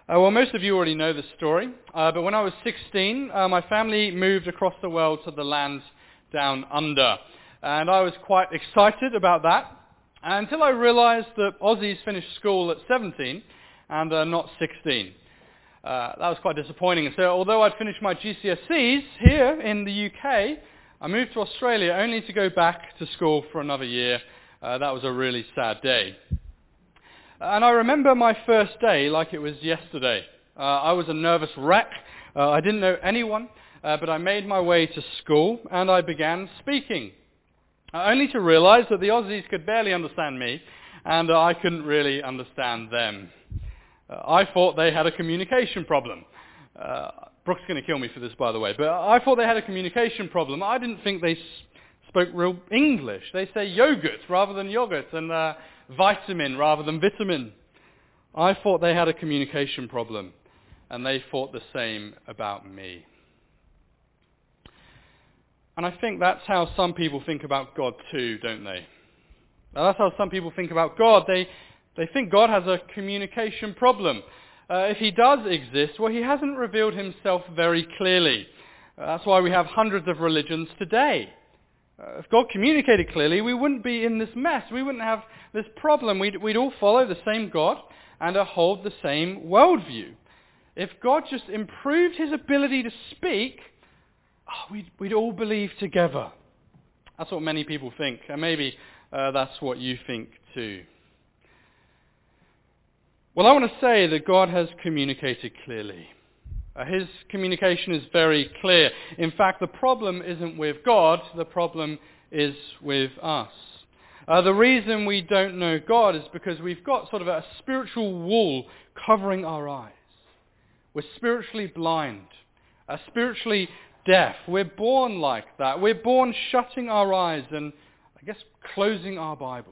Well, most of you already know the story, but when I was 16, my family moved across the world to the land down under, and I was quite excited about that, until I realized that Aussies finished school at 17 and not 16. That was quite disappointing. So although I'd finished my GCSEs here in the UK, I moved to Australia only to go back to school for another year. That was a really sad day. And I remember my first day like it was yesterday. I was a nervous wreck. I didn't know anyone, but I made my way to school and I began speaking. Only to realize that the Aussies could barely understand me and I couldn't really understand them. I thought they had a communication problem. Brooke's going to kill me for this, by the way, but I thought they had a communication problem. I didn't think they spoke real English. They say yogurt rather than yogurt and vitamin rather than vitamin. I thought they had a communication problem, and they thought the same about me. And I think that's how some people think about God too, don't they? Now, that's how some people think about God. They think God has a communication problem. If he does exist, well, he hasn't revealed himself very clearly. That's why we have hundreds of religions today. If God communicated clearly, we wouldn't be in this mess. We wouldn't have this problem. We'd all follow the same God and hold the same worldview. If God just improved his ability to speak, we'd all believe together. That's what many people think, and maybe that's what you think too. Well, I want to say that God has communicated clearly. His communication is very clear. In fact, the problem isn't with God, the problem is with us. The reason we don't know God is because we've got sort of a spiritual wall covering our eyes. We're spiritually blind, spiritually deaf. We're born like that. We're born shutting our eyes and, I guess, closing our Bibles.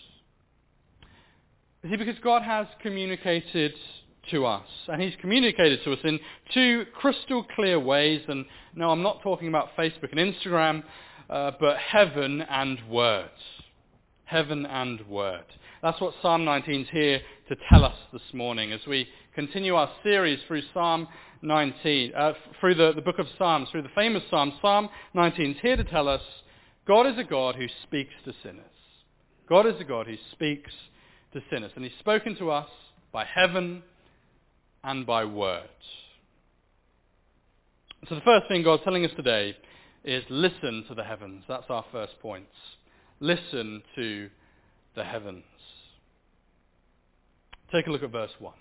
You see, because God has communicated to us, and he's communicated to us in two crystal clear ways, and no, I'm not talking about Facebook and Instagram, but heaven and word. Heaven and word. That's what Psalm 19 is here to tell us this morning as we continue our series through Psalm 19, through the book of Psalms, through the famous Psalm. Psalm 19 is here to tell us God is a God who speaks to sinners. God is a God who speaks to sinners, and he's spoken to us by heaven and by word. So the first thing God's telling us today is listen to the heavens. That's our first point. Listen to the heavens. Take a look at verse 1.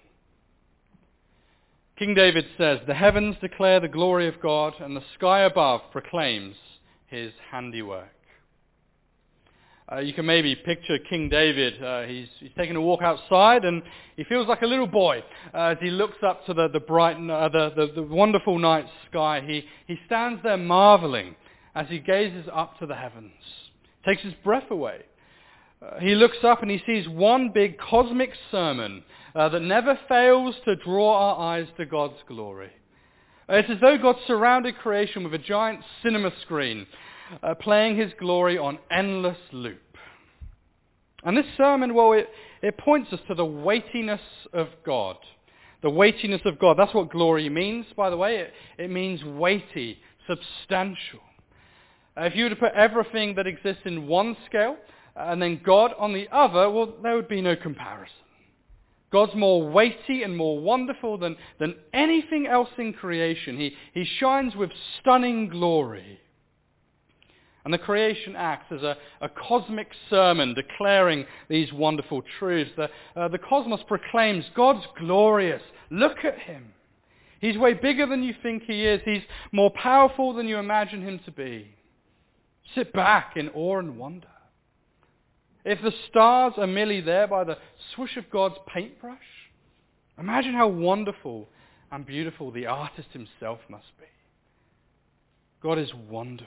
King David says, "The heavens declare the glory of God, and the sky above proclaims his handiwork." You can maybe picture King David. He's taking a walk outside, and he feels like a little boy as he looks up to the bright, the wonderful night sky. He stands there marveling as he gazes up to the heavens. Takes his breath away. He looks up and he sees one big cosmic sermon that never fails to draw our eyes to God's glory. It's as though God surrounded creation with a giant cinema screen, playing his glory on endless loop. And this sermon, well, it points us to the weightiness of God. The weightiness of God. That's what glory means, by the way. It means weighty, substantial. If you were to put everything that exists in one scale and then God on the other, well, there would be no comparison. God's more weighty and more wonderful than anything else in creation. He shines with stunning glory. And the creation acts as a cosmic sermon declaring these wonderful truths. The cosmos proclaims God's glorious. Look at him. He's way bigger than you think he is. He's more powerful than you imagine him to be. Sit back in awe and wonder. If the stars are merely there by the swoosh of God's paintbrush, imagine how wonderful and beautiful the artist himself must be. God is wonderful.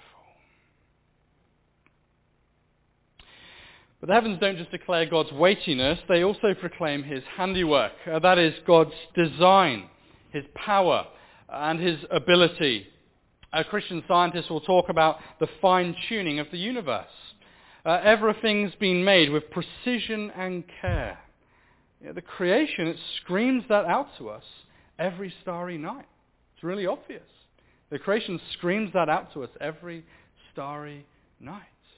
But the heavens don't just declare God's weightiness, they also proclaim his handiwork. That is God's design, his power, and his ability. Christian scientists will talk about the fine-tuning of the universe. Everything's been made with precision and care. The creation, it screams that out to us every starry night. It's really obvious. The creation screams that out to us every starry night.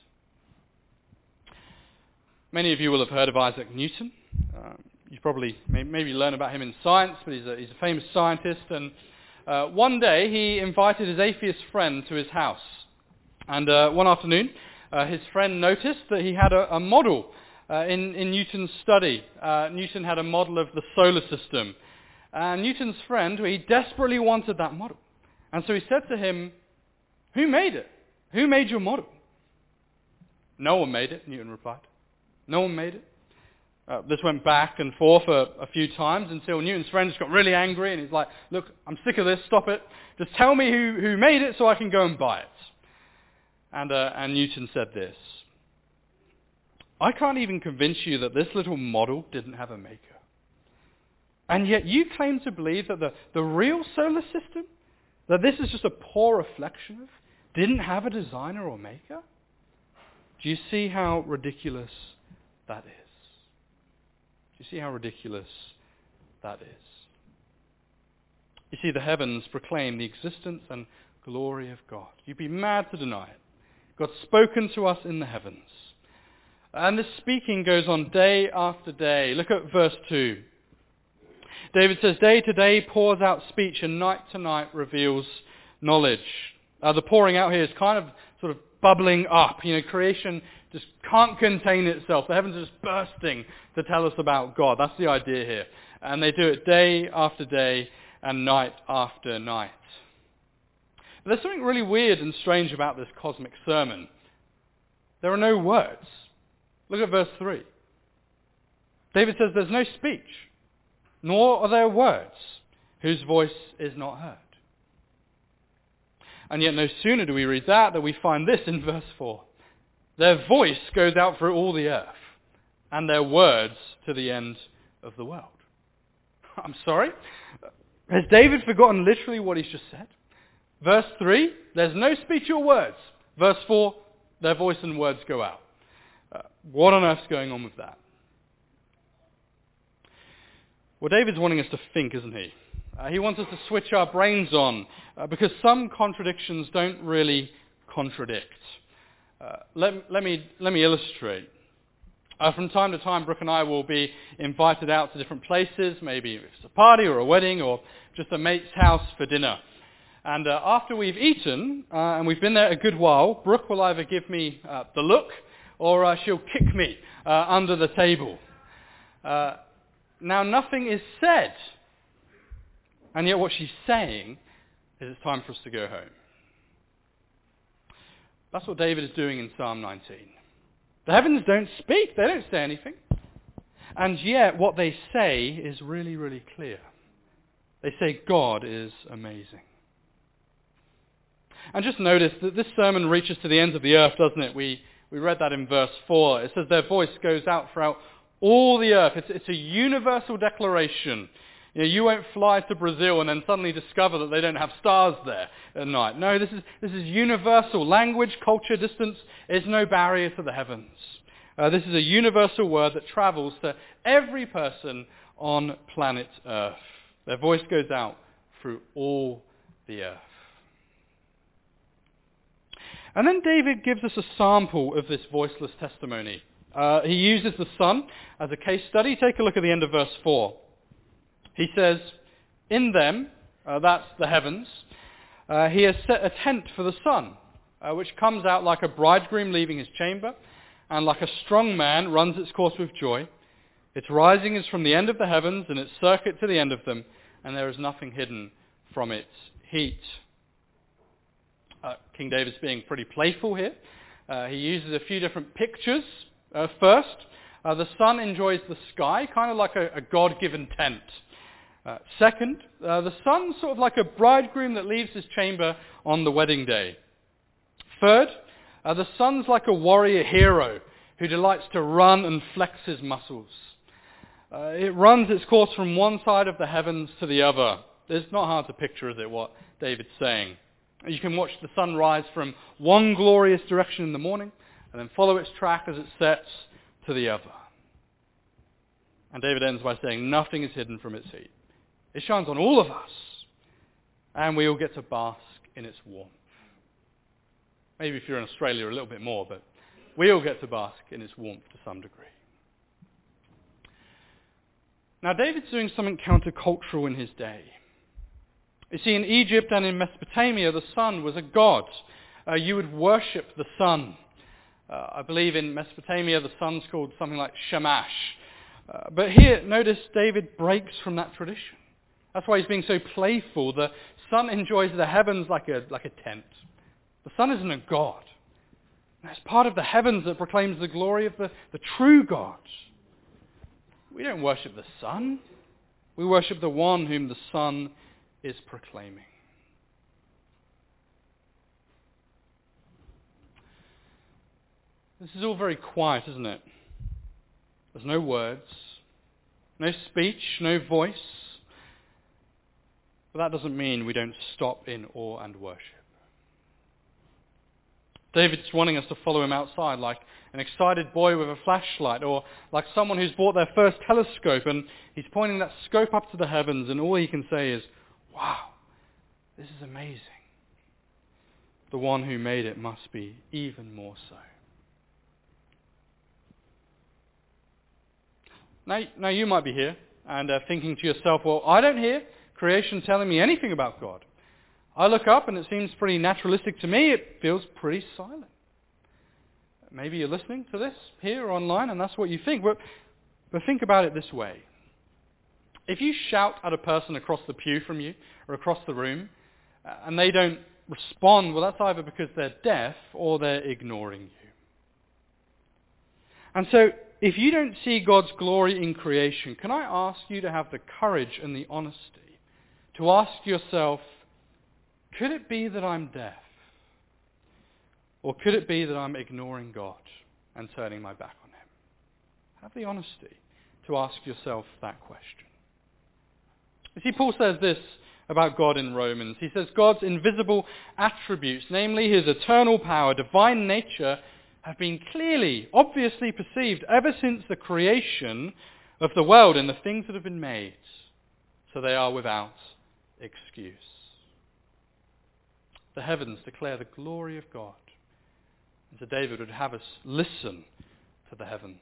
Many of you will have heard of Isaac Newton. You probably maybe learn about him in science, but he's a famous scientist. And one day he invited his atheist friend to his house. And one afternoon, his friend noticed that he had a model in Newton's study. Newton had a model of the solar system. And Newton's friend, he desperately wanted that model. And so he said to him, "Who made it? Who made your model?" "No one made it," Newton replied. "No one made it." This went back and forth a few times until Newton's friend just got really angry and he's like, "Look, I'm sick of this, stop it. Just tell me who made it so I can go and buy it." And Newton said this, "I can't even convince you that this little model didn't have a maker. And yet you claim to believe that the real solar system, that this is just a poor reflection of, didn't have a designer or maker? Do you see how ridiculous that is?" Do you see how ridiculous that is? You see, the heavens proclaim the existence and glory of God. You'd be mad to deny it. God's spoken to us in the heavens. And this speaking goes on day after day. Look at verse 2. David says, "Day to day pours out speech, and night to night reveals knowledge." The pouring out here is kind of sort of bubbling up. Creation just can't contain itself. The heavens are just bursting to tell us about God. That's the idea here. And they do it day after day and night after night. But there's something really weird and strange about this cosmic sermon. There are no words. Look at verse 3. David says there's no speech, nor are there words whose voice is not heard. And yet no sooner do we read that we find this in verse 4. Their voice goes out through all the earth, and their words to the end of the world. I'm sorry? Has David forgotten literally what he's just said? Verse 3, there's no speech or words. Verse 4, their voice and words go out. What on earth's going on with that? Well, David's wanting us to think, isn't he? He wants us to switch our brains on, because some contradictions don't really contradict. Let me illustrate. From time to time, Brooke and I will be invited out to different places, maybe it's a party or a wedding or just a mate's house for dinner. And after we've eaten, and we've been there a good while, Brooke will either give me the look or she'll kick me under the table. Now, nothing is said. And yet what she's saying is it's time for us to go home. That's what David is doing in Psalm 19. The heavens don't speak. They don't say anything. And yet what they say is really, really clear. They say God is amazing. And just notice that this sermon reaches to the ends of the earth, doesn't it? We read that in verse 4. It says their voice goes out throughout all the earth. It's a universal declaration. You won't fly to Brazil and then suddenly discover that they don't have stars there at night. No, this is universal. Language, culture, distance is no barrier to the heavens. This is a universal word that travels to every person on planet Earth. Their voice goes out through all the earth. And then David gives us a sample of this voiceless testimony. He uses the sun as a case study. Take a look at the end of verse 4. He says, in them, that's the heavens, he has set a tent for the sun, which comes out like a bridegroom leaving his chamber, and like a strong man runs its course with joy. Its rising is from the end of the heavens, and its circuit to the end of them, and there is nothing hidden from its heat. King David's being pretty playful here. He uses a few different pictures. First, the sun enjoys the sky, kind of like a God-given tent. Second, the sun's sort of like a bridegroom that leaves his chamber on the wedding day. Third, the sun's like a warrior hero who delights to run and flex his muscles. It runs its course from one side of the heavens to the other. It's not hard to picture, is it, what David's saying? You can watch the sun rise from one glorious direction in the morning and then follow its track as it sets to the other. And David ends by saying, nothing is hidden from its heat. It shines on all of us, and we all get to bask in its warmth. Maybe if you're in Australia a little bit more, but we all get to bask in its warmth to some degree. Now, David's doing something countercultural in his day. You see, in Egypt and in Mesopotamia, the sun was a god. You would worship the sun. I believe in Mesopotamia, the sun's called something like Shamash. But here, notice David breaks from that tradition. That's why he's being so playful. The sun enjoys the heavens like a tent. The sun isn't a god. It's part of the heavens that proclaims the glory of the true God. We don't worship the sun. We worship the one whom the sun is proclaiming. This is all very quiet, isn't it? There's no words, no speech, no voice. But that doesn't mean we don't stop in awe and worship. David's wanting us to follow him outside like an excited boy with a flashlight, or like someone who's bought their first telescope and he's pointing that scope up to the heavens and all he can say is, wow, this is amazing. The one who made it must be even more so. Now you might be here and thinking to yourself, well, I don't hear creation telling me anything about God. I look up and it seems pretty naturalistic to me. It feels pretty silent. Maybe you're listening to this here or online and that's what you think. But think about it this way. If you shout at a person across the pew from you or across the room and they don't respond, well, that's either because they're deaf or they're ignoring you. And so if you don't see God's glory in creation, can I ask you to have the courage and the honesty to ask yourself, could it be that I'm deaf? Or could it be that I'm ignoring God and turning my back on him? Have the honesty to ask yourself that question. You see, Paul says this about God in Romans. He says God's invisible attributes, namely his eternal power, divine nature, have been clearly, obviously perceived ever since the creation of the world and the things that have been made. So they are without excuse. The heavens declare the glory of God. And so David would have us listen to the heavens.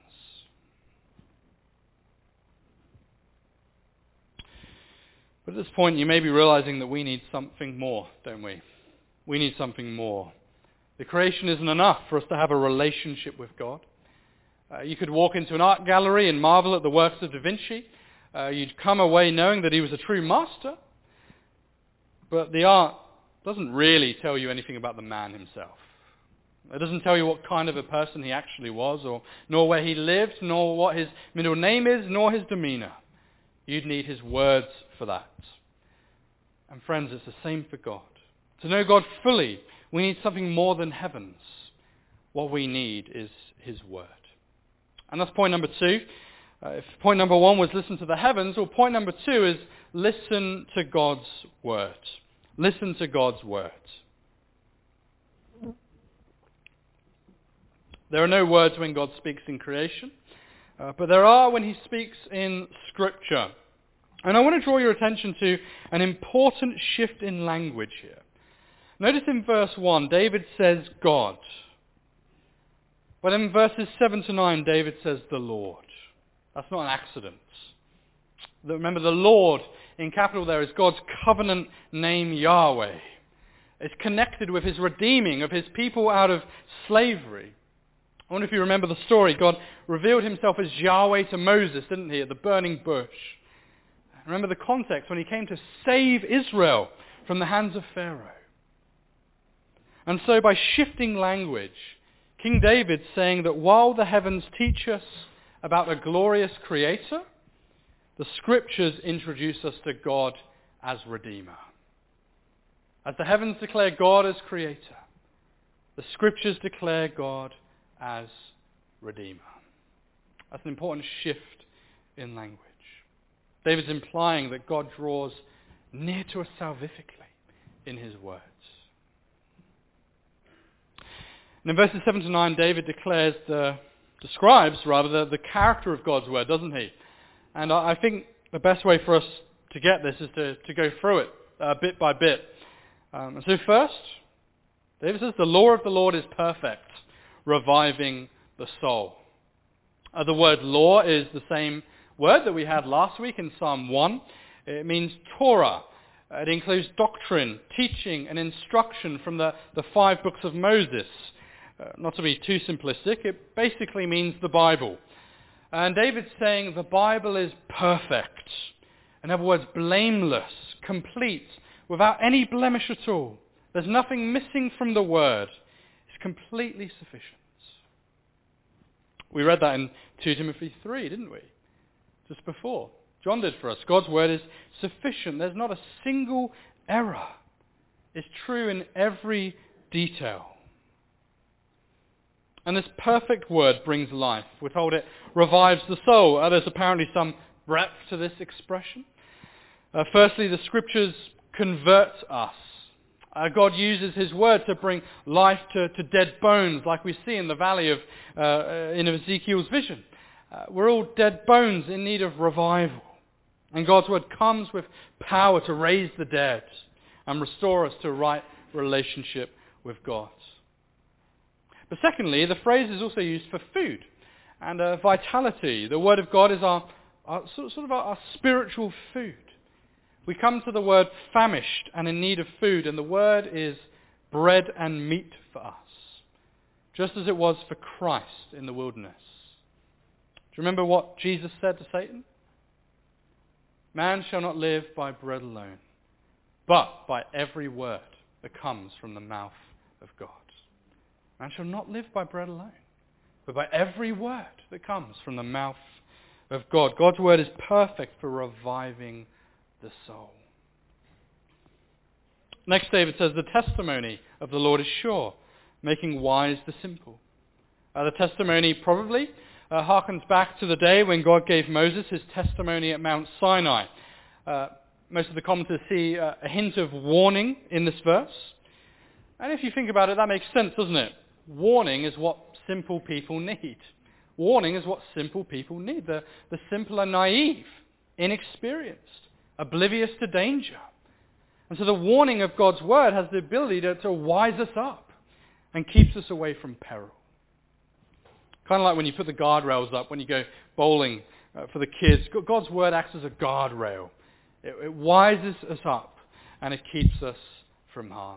But at this point you may be realizing that we need something more, don't we? We need something more. The creation isn't enough for us to have a relationship with God. You could walk into an art gallery and marvel at the works of Da Vinci. You'd come away knowing that he was a true master. But the art doesn't really tell you anything about the man himself. It doesn't tell you what kind of a person he actually was, nor where he lived, nor what his middle name is, nor his demeanor. You'd need his words for that. And friends, it's the same for God. To know God fully, we need something more than heavens. What we need is his word. And that's point number 2. If point number 1 was listen to the heavens, well, point number 2 is listen to God's word. Listen to God's word. There are no words when God speaks in creation, but there are when he speaks in Scripture. And I want to draw your attention to an important shift in language here. Notice in verse 1, David says God. But in verses 7 to 9, David says the Lord. That's not an accident. Remember, the Lord in capital there is God's covenant name, Yahweh. It's connected with his redeeming of his people out of slavery. I wonder if you remember the story. God revealed himself as Yahweh to Moses, didn't he, at the burning bush. Remember the context when he came to save Israel from the hands of Pharaoh. And so by shifting language, King David's saying that while the heavens teach us about a glorious creator, the Scriptures introduce us to God as Redeemer. As the heavens declare God as Creator, the Scriptures declare God as Redeemer. That's an important shift in language. David's implying that God draws near to us salvifically in his words. And in verses 7 to 9, David describes the character of God's word, doesn't he? And I think the best way for us to get this is to go through it bit by bit. And so first, David says, the law of the Lord is perfect, reviving the soul. The word law is the same word that we had last week in Psalm 1. It means Torah. It includes doctrine, teaching, and instruction from the 5 books of Moses. Not to be too simplistic, it basically means the Bible. And David's saying the Bible is perfect. In other words, blameless, complete, without any blemish at all. There's nothing missing from the word. It's completely sufficient. We read that in 2 Timothy 3, didn't we? Just before. John did for us. God's word is sufficient. There's not a single error. It's true in every detail. And this perfect word brings life. We're told it revives the soul. There's apparently some breadth to this expression. Firstly, the scriptures convert us. God uses his word to bring life to dead bones, like we see in the valley of in Ezekiel's vision. We're all dead bones in need of revival. And God's word comes with power to raise the dead and restore us to a right relationship with God. But secondly, the phrase is also used for food and vitality. The word of God is our spiritual food. We come to the word famished and in need of food, and the word is bread and meat for us, just as it was for Christ in the wilderness. Do you remember what Jesus said to Satan? Man shall not live by bread alone, but by every word that comes from the mouth of God. Man shall not live by bread alone, but by every word that comes from the mouth of God. God's word is perfect for reviving the soul. Next, David says, the testimony of the Lord is sure, making wise the simple. The testimony probably harkens back to the day when God gave Moses his testimony at Mount Sinai. Most of the commentators see a hint of warning in this verse. And if you think about it, that makes sense, doesn't it? Warning is what simple people need. Warning is what simple people need. The simple are naive, inexperienced, oblivious to danger. And so the warning of God's word has the ability to wise us up and keeps us away from peril. Kind of like when you put the guardrails up when you go bowling for the kids. God's word acts as a guardrail. It wises us up and it keeps us from harm.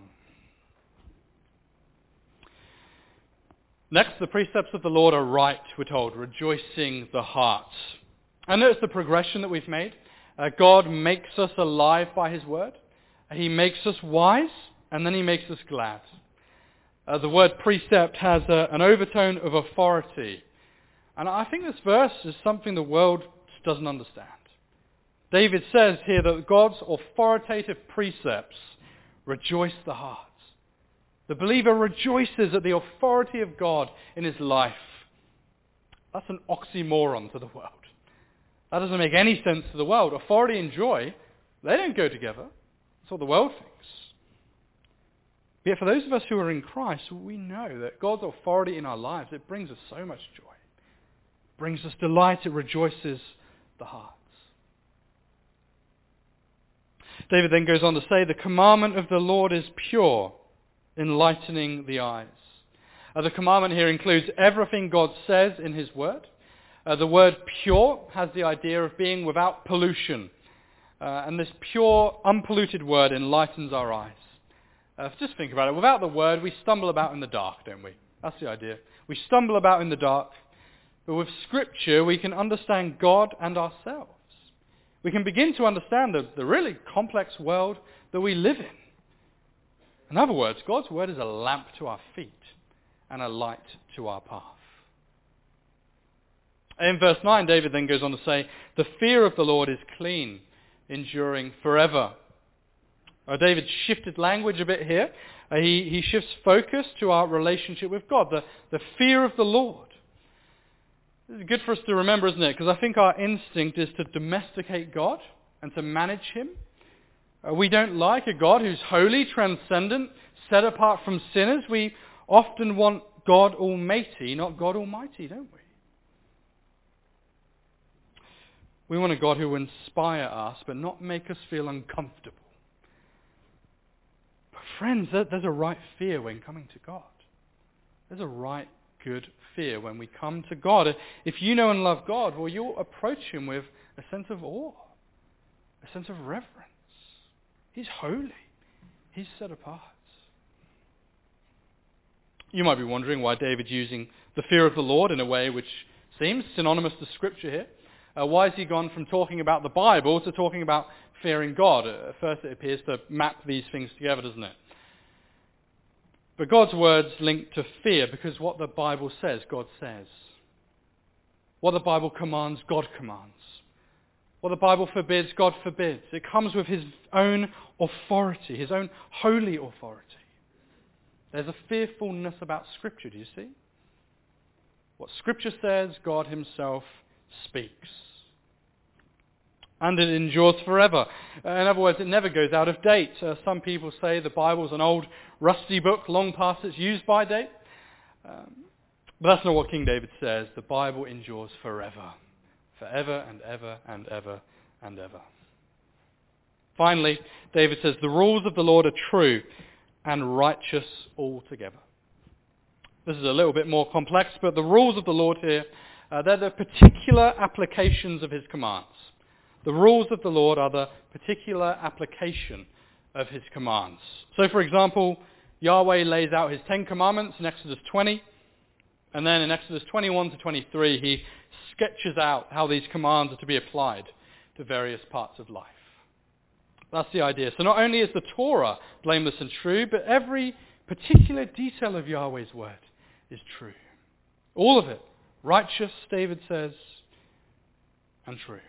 Next, the precepts of the Lord are right, we're told, rejoicing the heart. And notice the progression that we've made. God makes us alive by his word. He makes us wise, and then he makes us glad. The word precept has an overtone of authority. And I think this verse is something the world just doesn't understand. David says here that God's authoritative precepts rejoice the heart. The believer rejoices at the authority of God in his life. That's an oxymoron to the world. That doesn't make any sense to the world. Authority and joy, they don't go together. That's what the world thinks. Yet for those of us who are in Christ, we know that God's authority in our lives, it brings us so much joy. It brings us delight. It rejoices the hearts. David then goes on to say, the commandment of the Lord is pure, enlightening the eyes. The commandment here includes everything God says in his word. The word pure has the idea of being without pollution. And this pure, unpolluted word enlightens our eyes. Just think about it. Without the word, we stumble about in the dark, don't we? That's the idea. We stumble about in the dark. But with Scripture, we can understand God and ourselves. We can begin to understand the really complex world that we live in. In other words, God's word is a lamp to our feet and a light to our path. In verse 9, David then goes on to say, the fear of the Lord is clean, enduring forever. David shifted language a bit here. He shifts focus to our relationship with God, the fear of the Lord. This is good for us to remember, isn't it? Because I think our instinct is to domesticate God and to manage him. We don't like a God who's holy, transcendent, set apart from sinners. We often want God Almighty, not God Almighty, don't we? We want a God who will inspire us, but not make us feel uncomfortable. But friends, there's a right fear when coming to God. There's a right, good fear when we come to God. If you know and love God, well, you'll approach him with a sense of awe, a sense of reverence. He's holy. He's set apart. You might be wondering why David's using the fear of the Lord in a way which seems synonymous to Scripture here. Why has he gone from talking about the Bible to talking about fearing God? At first it appears to map these things together, doesn't it? But God's words link to fear because what the Bible says, God says. What the Bible commands, God commands. What the Bible forbids, God forbids. It comes with his own authority, his own holy authority. There's a fearfulness about Scripture, do you see? What Scripture says, God himself speaks. And it endures forever. In other words, it never goes out of date. Some people say the Bible's an old, rusty book, long past its use-by date. But that's not what King David says. The Bible endures forever. Forever and ever and ever and ever. Finally, David says, the rules of the Lord are true and righteous altogether. This is a little bit more complex, but the rules of the Lord here, they're the particular applications of his commands. The rules of the Lord are the particular application of his commands. So, for example, Yahweh lays out his 10 commandments in Exodus 20, and then in Exodus 21 to 23, he sketches out how these commands are to be applied to various parts of life. That's the idea. So not only is the Torah blameless and true, but every particular detail of Yahweh's word is true. All of it. Righteous, David says, and true.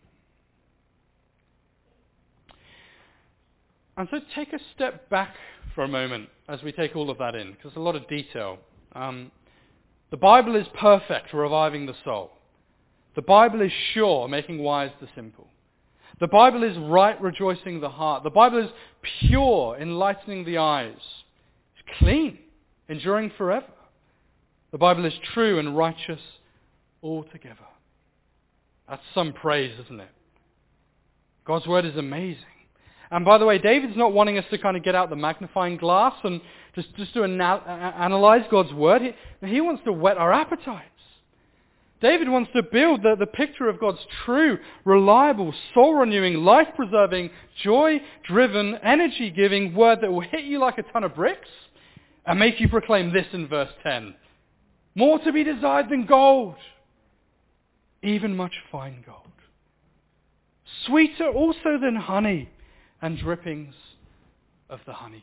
And so take a step back for a moment as we take all of that in, because there's a lot of detail. The Bible is perfect, reviving the soul. The Bible is sure, making wise the simple. The Bible is right, rejoicing the heart. The Bible is pure, enlightening the eyes. It's clean, enduring forever. The Bible is true and righteous altogether. That's some praise, isn't it? God's word is amazing. And by the way, David's not wanting us to kind of get out the magnifying glass and just to analyze God's word. He wants to whet our appetites. David wants to build the picture of God's true, reliable, soul-renewing, life-preserving, joy-driven, energy-giving word that will hit you like a ton of bricks and make you proclaim this in verse 10. More to be desired than gold, even much fine gold. Sweeter also than honey and drippings of the honeycomb.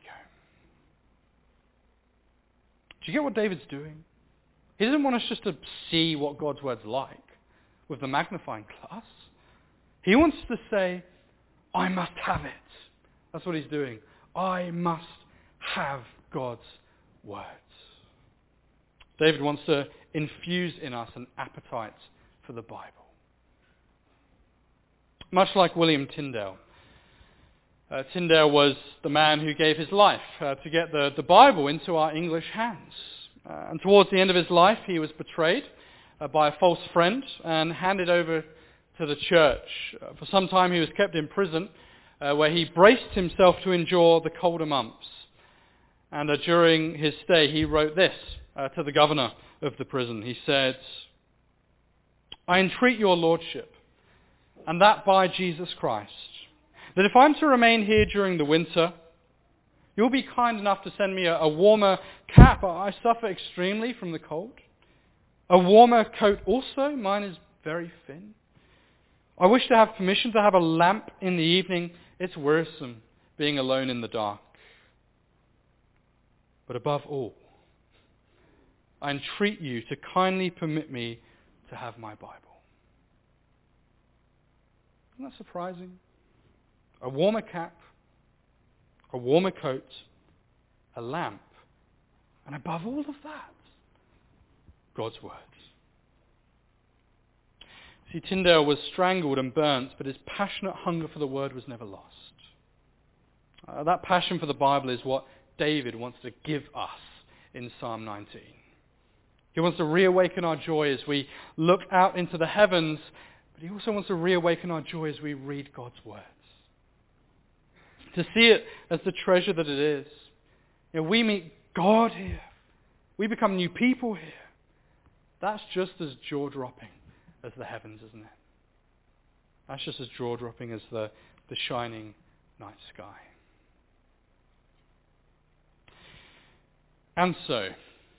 Do you get what David's doing? He doesn't want us just to see what God's word's like with the magnifying glass. He wants to say, I must have it. That's what he's doing. I must have God's words. David wants to infuse in us an appetite for the Bible. Much like William Tyndale. Tyndale was the man who gave his life to get the Bible into our English hands. And towards the end of his life, he was betrayed by a false friend and handed over to the church. For some time, he was kept in prison, where he braced himself to endure the colder months. And during his stay, he wrote this to the governor of the prison. He said, I entreat your lordship, and that by Jesus Christ, that if I'm to remain here during the winter, you'll be kind enough to send me a warmer cap. I suffer extremely from the cold. A warmer coat also. Mine is very thin. I wish to have permission to have a lamp in the evening. It's wearisome being alone in the dark. But above all, I entreat you to kindly permit me to have my Bible. Isn't that surprising? A warmer cap, a warmer coat, a lamp, and above all of that, God's word. See, Tyndale was strangled and burnt, but his passionate hunger for the word was never lost. That passion for the Bible is what David wants to give us in Psalm 19. He wants to reawaken our joy as we look out into the heavens But he also wants to reawaken our joy as we read God's words. To see it as the treasure that it is. We meet God here. We become new people here. That's just as jaw-dropping as the heavens, isn't it? That's just as jaw-dropping as the shining night sky. And so,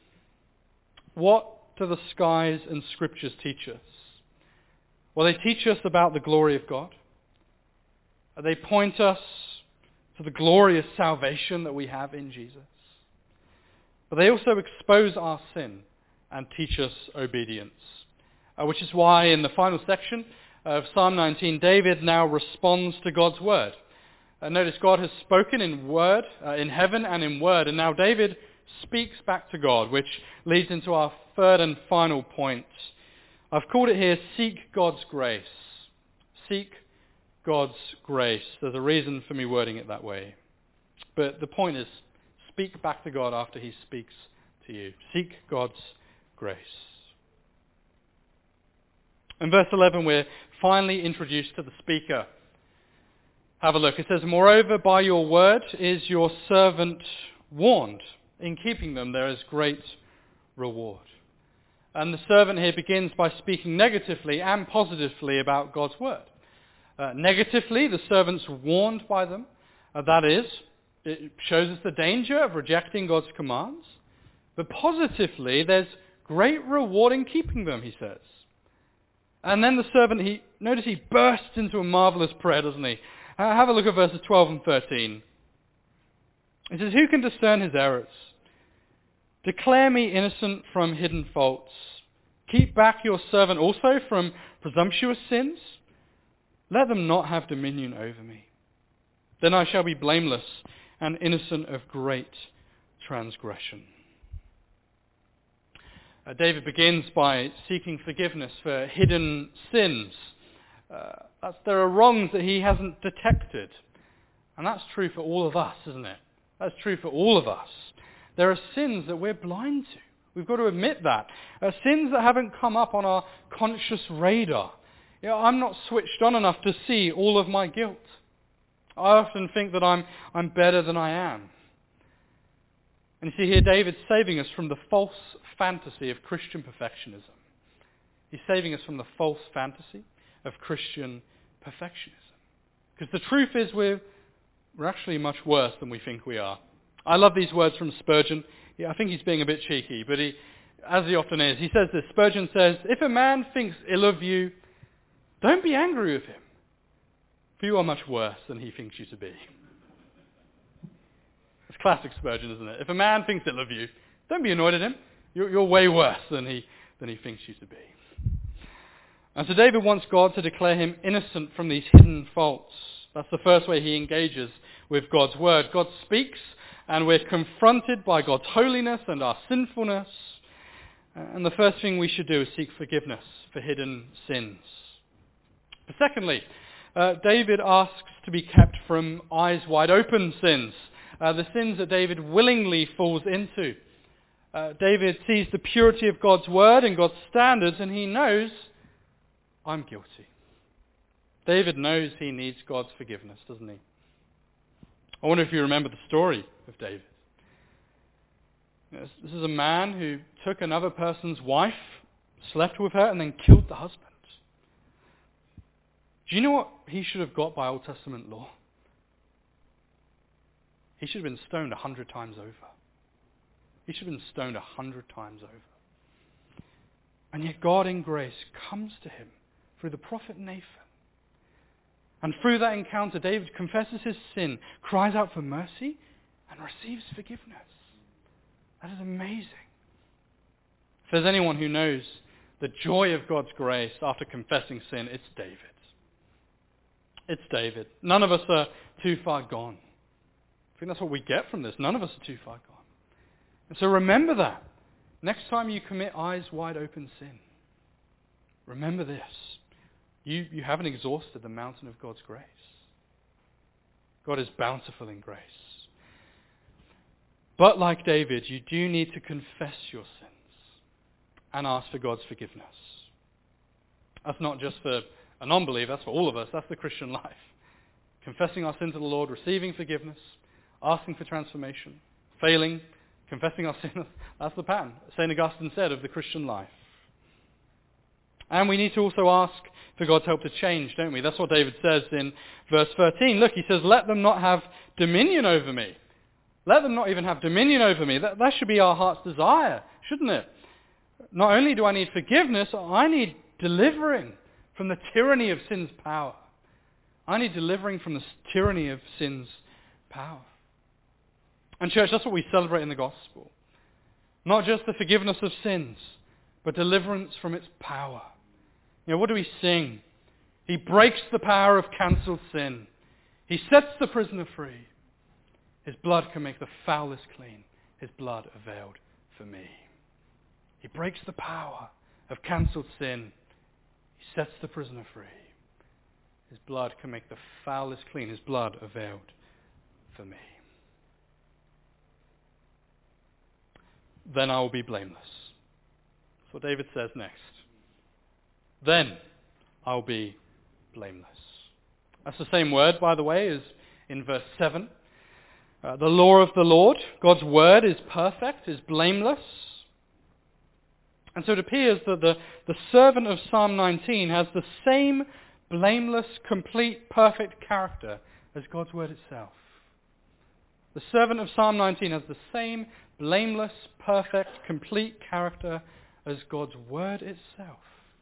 what do the skies and scriptures teach us? Well, they teach us about the glory of God. They point us to the glorious salvation that we have in Jesus. But they also expose our sin and teach us obedience. Which is why in the final section of Psalm 19, David now responds to God's word. Notice God has spoken in word, in heaven and in word, and now David speaks back to God, which leads into our third and final point. I've called it here, seek God's grace. Seek God's grace. There's a reason for me wording it that way. But the point is, speak back to God after he speaks to you. Seek God's grace. In verse 11, we're finally introduced to the speaker. Have a look. It says, "Moreover, by your word is your servant warned. In keeping them there is great reward." And the servant here begins by speaking negatively and positively about God's word. Negatively, the servant's warned by them. That is, it shows us the danger of rejecting God's commands. But positively, there's great reward in keeping them, he says. And then the servant, notice he bursts into a marvelous prayer, doesn't he? Have a look at verses 12 and 13. It says, "Who can discern his errors? Declare me innocent from hidden faults. Keep back your servant also from presumptuous sins. Let them not have dominion over me. Then I shall be blameless and innocent of great transgression." David begins by seeking forgiveness for hidden sins. There are wrongs that he hasn't detected. And that's true for all of us, isn't it? That's true for all of us. There are sins that we're blind to. We've got to admit that. Sins that haven't come up on our conscious radar. I'm not switched on enough to see all of my guilt. I often think that I'm better than I am. And you see here, David's saving us from the false fantasy of Christian perfectionism. He's saving us from the false fantasy of Christian perfectionism. Because the truth is we're actually much worse than we think we are. I love these words from Spurgeon. I think he's being a bit cheeky, but as he often is, he says this. Spurgeon says, "If a man thinks ill of you, don't be angry with him, for you are much worse than he thinks you to be." It's classic Spurgeon, isn't it? If a man thinks ill of you, don't be annoyed at him. You're way worse than he thinks you to be. And so David wants God to declare him innocent from these hidden faults. That's the first way he engages with God's word. God speaks, and we're confronted by God's holiness and our sinfulness. And the first thing we should do is seek forgiveness for hidden sins. But secondly, David asks to be kept from eyes wide open sins. The sins that David willingly falls into. David sees the purity of God's word and God's standards, and he knows, I'm guilty. David knows he needs God's forgiveness, doesn't he? I wonder if you remember the story of David. This is a man who took another person's wife, slept with her, and then killed the husband. Do you know what he should have got by Old Testament law? He should have been stoned 100 times over. He should have been stoned 100 times over. And yet God in grace comes to him through the prophet Nathan. And through that encounter, David confesses his sin, cries out for mercy, and receives forgiveness. That is amazing. If there's anyone who knows the joy of God's grace after confessing sin, it's David. It's David. None of us are too far gone. I think that's what we get from this. None of us are too far gone. And so remember that. Next time you commit eyes wide open sin, remember this. You haven't exhausted the mountain of God's grace. God is bountiful in grace. But like David, you do need to confess your sins and ask for God's forgiveness. That's not just for a non-believer, that's for all of us, that's the Christian life. Confessing our sin to the Lord, receiving forgiveness, asking for transformation, failing, confessing our sin, that's the pattern, St. Augustine said, of the Christian life. And we need to also ask for God's help to change, don't we? That's what David says in verse 13. Look, he says, let them not have dominion over me. Let them not even have dominion over me. That should be our heart's desire, shouldn't it? Not only do I need forgiveness, I need delivering from the tyranny of sin's power. I need delivering from the tyranny of sin's power. And church, that's what we celebrate in the gospel. Not just the forgiveness of sins, but deliverance from its power. You know, what do we sing? He breaks the power of cancelled sin. He sets the prisoner free. His blood can make the foulest clean. His blood availed for me. He breaks the power of cancelled sin. He sets the prisoner free. His blood can make the foulest clean. His blood availed for me. Then I will be blameless. That's what David says next. Then I'll be blameless. That's the same word, by the way, as in verse 7. The law of the Lord, God's word, is perfect, is blameless. And so it appears that the servant of Psalm 19 has the same blameless, complete, perfect character as God's word itself. The servant of Psalm 19 has the same blameless, perfect, complete character as God's word itself.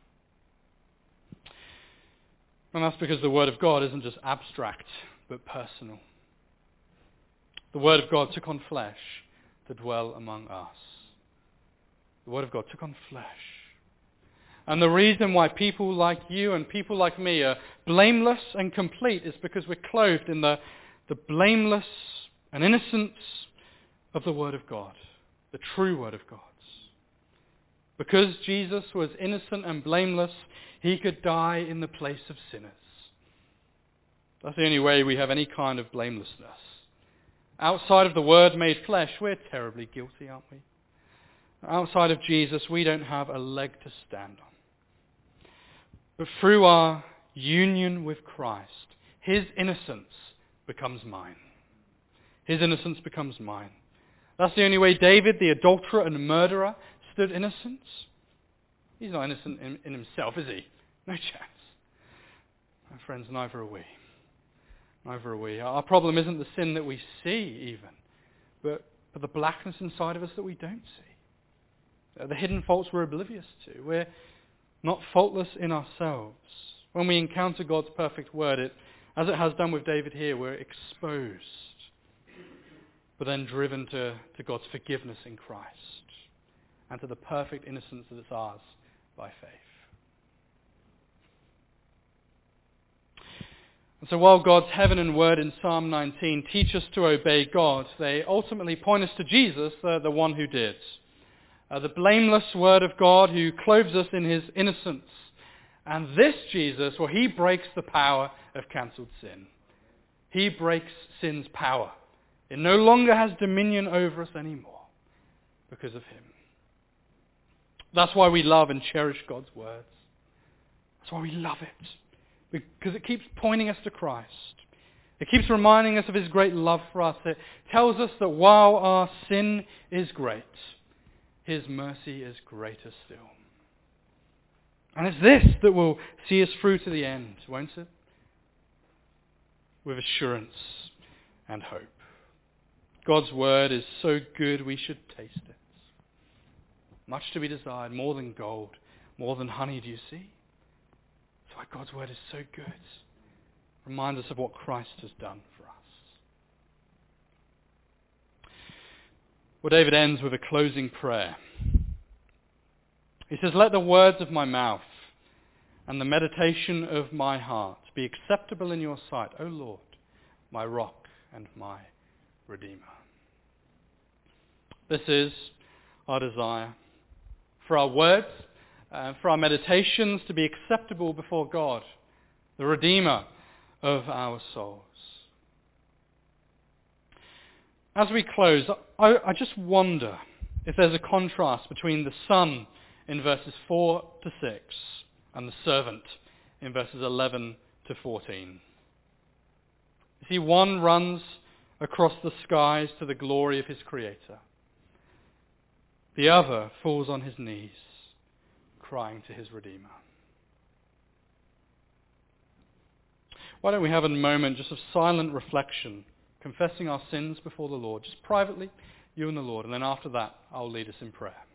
And that's because the word of God isn't just abstract, but personal. The word of God took on flesh to dwell among us. The word of God took on flesh. And the reason why people like you and people like me are blameless and complete is because we're clothed in the blameless and innocence of the word of God, the true word of God. Because Jesus was innocent and blameless, he could die in the place of sinners. That's the only way we have any kind of blamelessness. Outside of the Word made flesh, we're terribly guilty, aren't we? Outside of Jesus, we don't have a leg to stand on. But through our union with Christ, his innocence becomes mine. His innocence becomes mine. That's the only way David, the adulterer and murderer, stood innocent. He's not innocent in himself, is he? No chance. My friends, neither are we. Neither are we. Our problem isn't the sin that we see even, but the blackness inside of us that we don't see. The hidden faults we're oblivious to. We're not faultless in ourselves. When we encounter God's perfect word, as it has done with David here, we're exposed, but then driven to God's forgiveness in Christ and to the perfect innocence that is ours by faith. And so while God's heaven and word in Psalm 19 teach us to obey God, they ultimately point us to Jesus, the one who did. The blameless word of God who clothes us in his innocence. And this Jesus, well, he breaks the power of cancelled sin. He breaks sin's power. It no longer has dominion over us anymore because of him. That's why we love and cherish God's words. That's why we love it. Because it keeps pointing us to Christ. It keeps reminding us of his great love for us. It tells us that while our sin is great, his mercy is greater still. And it's this that will see us through to the end, won't it? With assurance and hope. God's word is so good we should taste it. Much to be desired, more than gold, more than honey, do you see? That's why God's word is so good. Reminds us of what Christ has done for us. Well, David ends with a closing prayer. He says, "Let the words of my mouth and the meditation of my heart be acceptable in your sight, O Lord, my rock and my Redeemer." This is our desire, for our words, for our meditations to be acceptable before God, the Redeemer of our souls. As we close, I just wonder if there's a contrast between the Son in verses 4 to 6 and the servant in verses 11 to 14. You see, one runs across the skies to the glory of his Creator. The other falls on his knees, crying to his Redeemer. Why don't we have a moment just of silent reflection, confessing our sins before the Lord, just privately, you and the Lord, and then after that, I'll lead us in prayer.